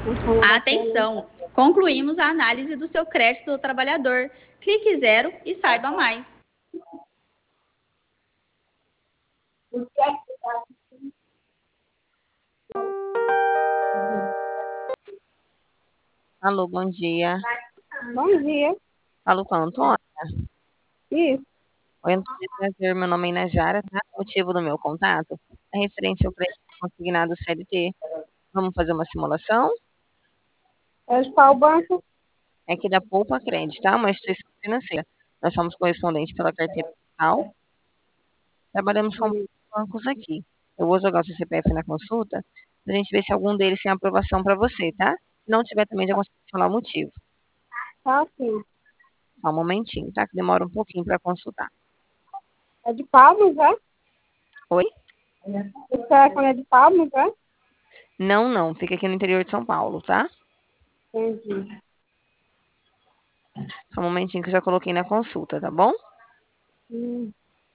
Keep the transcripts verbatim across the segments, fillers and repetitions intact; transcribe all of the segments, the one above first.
Atenção! Concluímos a análise do seu crédito do trabalhador. Clique zero e saiba mais. Alô, bom dia. Bom dia. Falo com a Antônia. Isso. Oi, Antônia, prazer. Meu nome é Inajara, tá? O motivo do meu contato é referente ao crédito consignado C L T. Vamos fazer uma simulação? É de qual banco? É que da Poupa Crédito, tá? Uma instituição financeira. Nós somos correspondentes pela carteira fiscal. Trabalhamos com Hum, bancos aqui. Eu vou jogar o seu C P F na consulta pra gente ver se algum deles tem aprovação para você, tá? Se não tiver, também já consigo falar o motivo. Tá sim. Só um momentinho, tá? Que demora um pouquinho para consultar. É de Palmas, é? Oi? O telefone é de Palmas, é? Não, não. Fica aqui no interior de São Paulo, tá? Entendi. Só um momentinho que eu já coloquei na consulta, tá bom? Hum.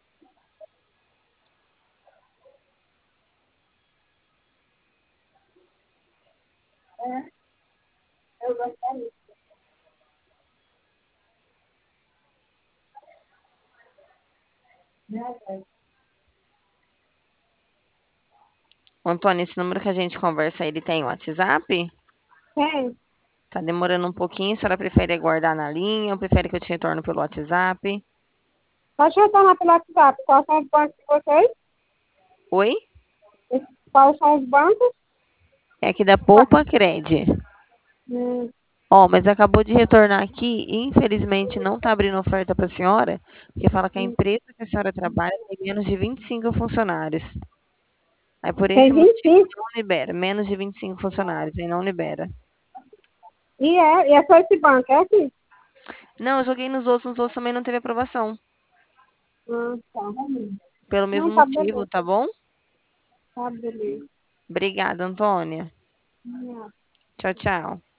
Eu gostaria. Antônio, esse número que a gente conversa, ele tem WhatsApp? Tem. Tá demorando um pouquinho. A senhora prefere aguardar na linha ou prefere que eu te retorne pelo WhatsApp? Pode retornar pelo WhatsApp. Quais são os bancos de vocês? Oi? Quais são os bancos? É aqui da Poupa Cred. Hum. Ó, mas acabou de retornar aqui e infelizmente não tá abrindo oferta para a senhora, porque fala que a Hum. empresa que a senhora trabalha tem menos de vinte e cinco funcionários. Aí por esse Tem vinte e motivo cinco. não libera, menos de vinte e cinco funcionários, aí não libera. E é, e é só esse banco, é aqui? Não, eu joguei nos outros, nos outros também não teve aprovação. Ah, tá. Pelo mesmo Não, tá motivo, beleza. tá bom? Tá beleza. Obrigada, Antônia. Hum. Tchau, tchau.